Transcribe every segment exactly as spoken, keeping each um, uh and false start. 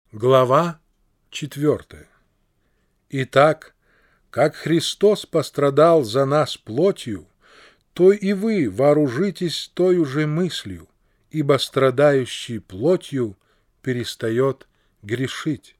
Глава четвертая. Итак, как Христос пострадал за нас плотью, то и вы вооружитесь той же мыслью, ибо страдающий плотью перестает грешить,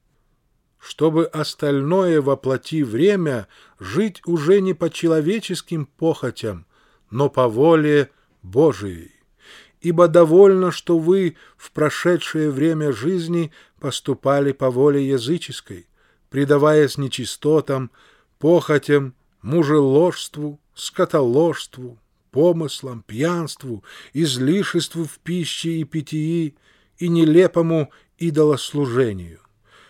чтобы остальное во плоти время жить уже не по человеческим похотям, но по воле Божией. Ибо довольно, что вы в прошедшее время жизни поступали по воле языческой, предаваясь нечистотам, похотям, мужеложству, скотоложству, помыслам, пьянству, излишеству в пище и питьи и нелепому идолослужению.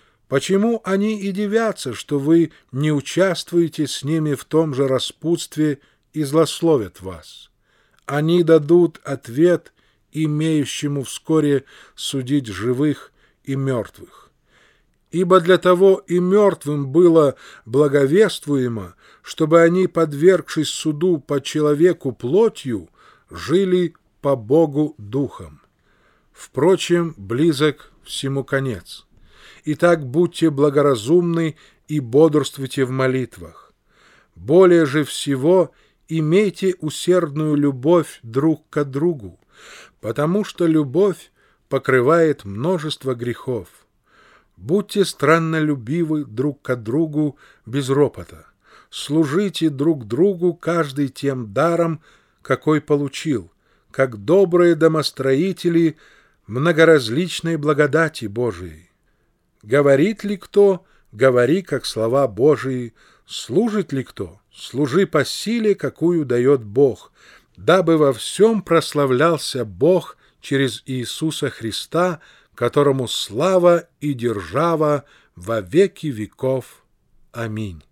Почему они и дивятся, что вы не участвуете с ними в том же распутстве и злословят вас? Они дадут ответ имеющему вскоре судить живых и мертвых. Ибо для того и мертвым было благовествуемо, чтобы они, подвергшись суду по человеку плотью, жили по Богу духом. Впрочем, близок всему конец. Итак, будьте благоразумны и бодрствуйте в молитвах. Более же всего имейте усердную любовь друг к другу, потому что любовь покрывает множество грехов. Будьте страннолюбивы друг к другу без ропота. Служите друг другу каждый тем даром, какой получил, как добрые домостроители многоразличной благодати Божией. Говорит ли кто, говори, как слова Божии, служит ли кто, служи по силе, какую дает Бог, дабы во всем прославлялся Бог через Иисуса Христа, которому слава и держава во веки веков. Аминь.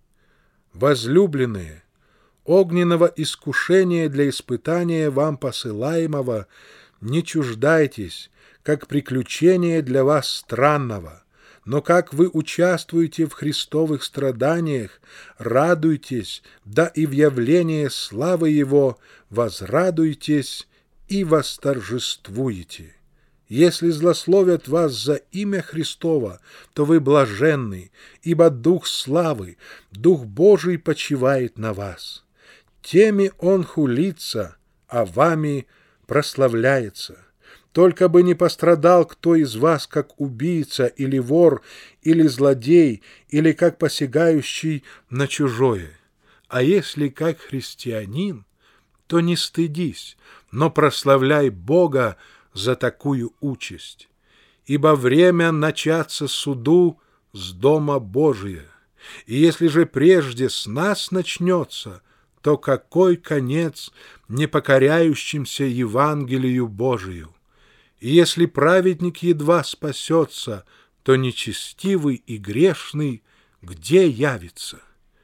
Возлюбленные, огненного искушения для испытания вам посылаемого не чуждайтесь, как приключение для вас странного, но как вы участвуете в Христовых страданиях, радуйтесь, да и в явлении славы Его возрадуйтесь и восторжествуете. Если злословят вас за имя Христово, то вы блаженны, ибо Дух славы, Дух Божий почивает на вас. Теми Он хулится, а вами прославляется. Только бы не пострадал кто из вас, как убийца, или вор, или злодей, или как посягающий на чужое. А если как христианин, то не стыдись, но прославляй Бога за такую участь. Ибо время начаться суду с дома Божия. И если же прежде с нас начнется, то какой конец непокоряющимся Евангелию Божию? И если праведник едва спасется, то нечестивый и грешный где явится?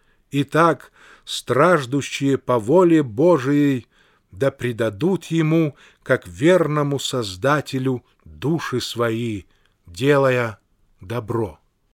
Итак, страждущие по воле Божией да предадут Ему, как верному Создателю, души свои, делая добро.